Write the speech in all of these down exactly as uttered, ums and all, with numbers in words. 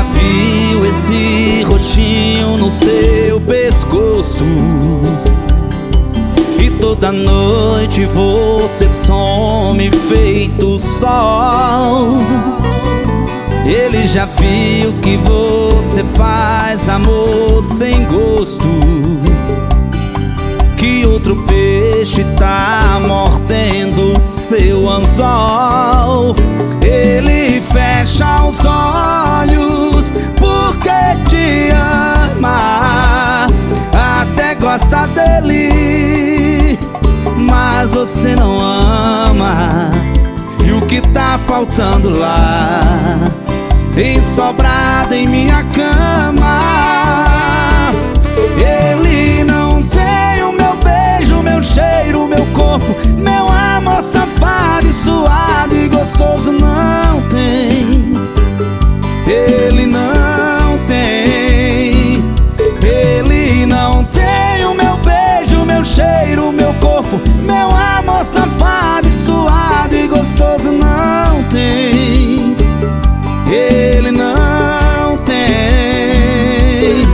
já viu esse roxinho no seu pescoço? E toda noite você some feito sol. Ele já viu que você faz amor sem gosto, que outro peixe tá mordendo seu anzol. Ele fecha os olhos porque te ama, até gosta dele, mas você não ama. E o que tá faltando lá tem sobrado em minha cama. Ele não tem o meu beijo, meu cheiro, meu corpo, meu amor safado e suado e gostoso. Não tem, ele não tem. Ele não tem o meu beijo, meu cheiro, meu corpo, meu amor safado e suado e gostoso. Não tem, ele não tem.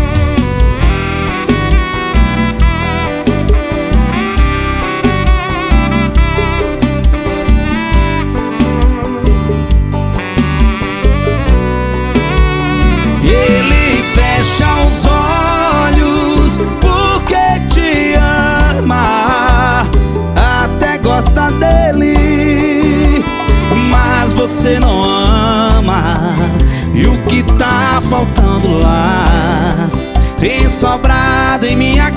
Ele fecha os olhos porque te ama, até gosta dele, mas você não ama. E o que tá faltando lá tem sobrado em minha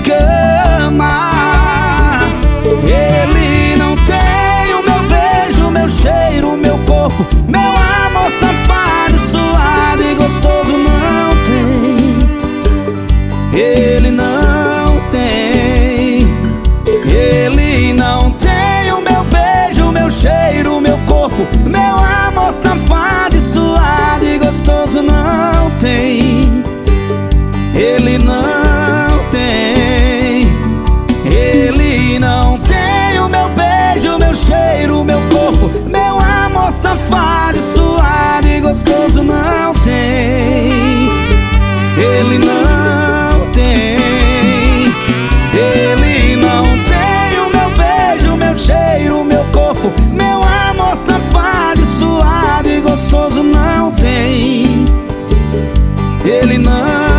cama. Ele não tem o meu beijo, meu cheiro, meu corpo, meu amor safado, suado e gostoso. Não tem, ele não tem. Ele não tem o meu beijo, meu cheiro, meu corpo, meu amor safado e suado e gostoso. Não tem, ele não tem. Ele não tem o meu beijo, meu cheiro, meu corpo, meu amor safado e suado e gostoso. Não tem, ele não tem. Ele não tem o meu beijo, meu cheiro, meu corpo, meu amor safado e suado e gostoso. Não tem, ele não